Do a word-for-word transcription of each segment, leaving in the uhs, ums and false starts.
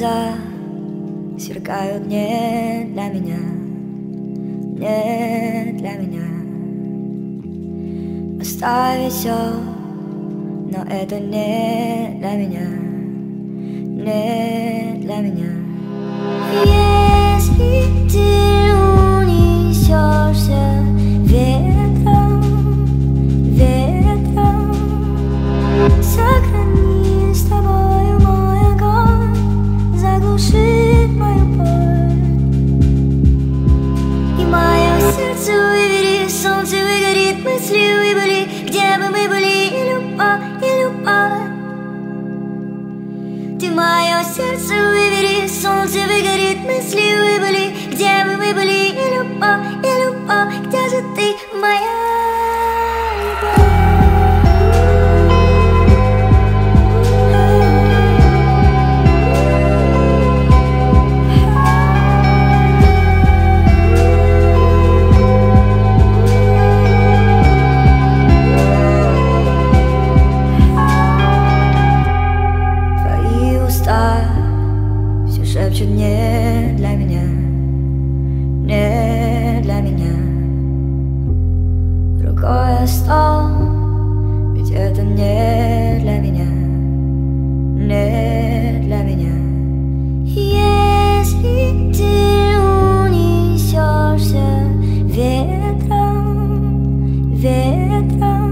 глаза сверкают не для меня, не для меня. Оставить все, но это не для меня, не для меня. Если ты унесешься ветром, ветром, сохрани с тобою мой огонь, заглушит мою боль. И мое сердце вывери, солнце выгорит, мысли выбыли, где бы мы были, и любовь, и любовь. Ты мое сердце вывери, солнце выгорит, мысли выбыли, где бы мы были, и любовь, и любовь. Где же ты, моя любовь? Все шепчут не для меня, не для меня. Рукой о стол, ведь это не для меня, не для меня. Если ты унесешься ветром, ветром,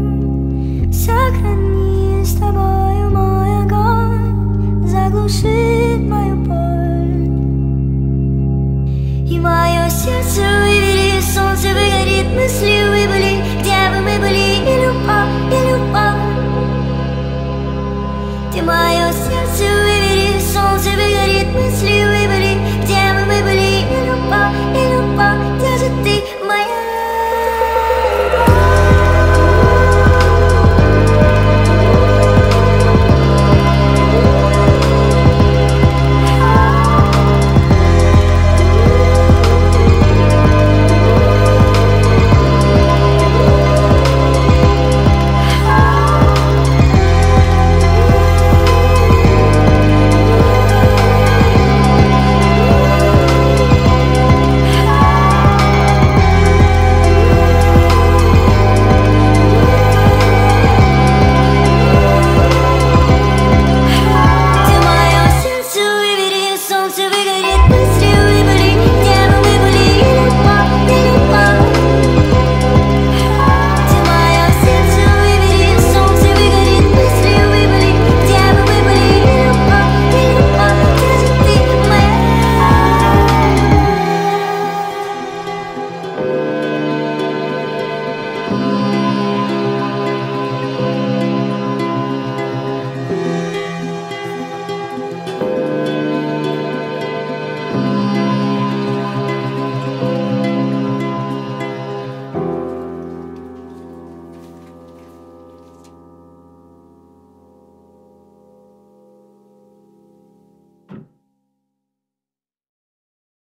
сохрани с тобою мой огонь, заглушит мою боль. И мое сердце вывери, солнце выгорит, мысли выбыли, где бы мы были, и любовь, и любовь. Ты мое